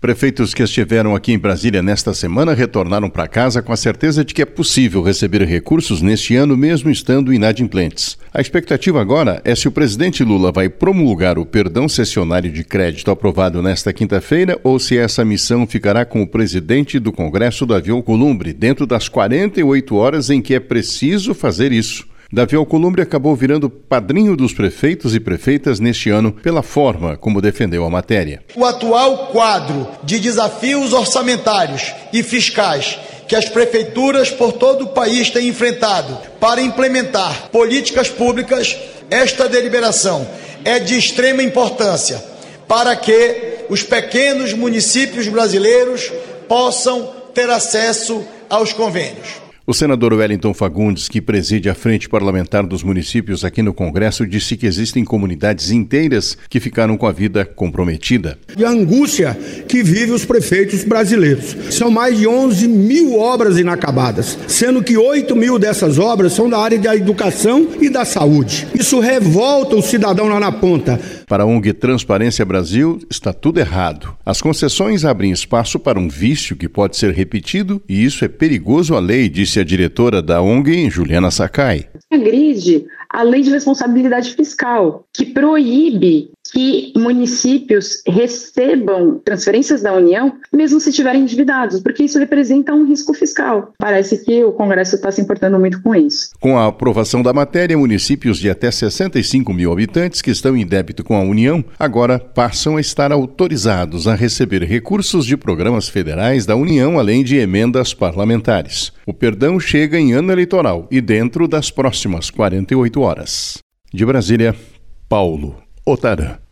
Prefeitos que estiveram aqui em Brasília nesta semana retornaram para casa com a certeza de que é possível receber recursos neste ano mesmo estando inadimplentes. A expectativa agora é se o presidente Lula vai promulgar o perdão cessionário de crédito aprovado nesta quinta-feira ou se essa missão ficará com o presidente do Congresso, Davi Alcolumbre, dentro das 48 horas em que é preciso fazer isso. Davi Alcolumbre acabou virando padrinho dos prefeitos e prefeitas neste ano pela forma como defendeu a matéria. O atual quadro de desafios orçamentários e fiscais que as prefeituras por todo o país têm enfrentado para implementar políticas públicas, esta deliberação é de extrema importância para que os pequenos municípios brasileiros possam ter acesso aos convênios. O senador Wellington Fagundes, que preside a Frente Parlamentar dos Municípios aqui no Congresso, disse que existem comunidades inteiras que ficaram com a vida comprometida. E a angústia que vivem os prefeitos brasileiros. São mais de 11 mil obras inacabadas, sendo que 8 mil dessas obras são da área da educação e da saúde. Isso revolta o cidadão lá na ponta. Para a ONG Transparência Brasil, está tudo errado. As concessões abrem espaço para um vício que pode ser repetido e isso é perigoso à lei, disse a diretora da ONG, Juliana Sakai. Agride a lei de responsabilidade fiscal, que proíbe que municípios recebam transferências da União, mesmo se estiverem endividados, porque isso representa um risco fiscal. Parece que o Congresso está se importando muito com isso. Com a aprovação da matéria, municípios de até 65 mil habitantes que estão em débito com a União, agora passam a estar autorizados a receber recursos de programas federais da União, além de emendas parlamentares. O perdão chega em ano eleitoral e dentro das próximas 48 horas. De Brasília, Paulo Otarã.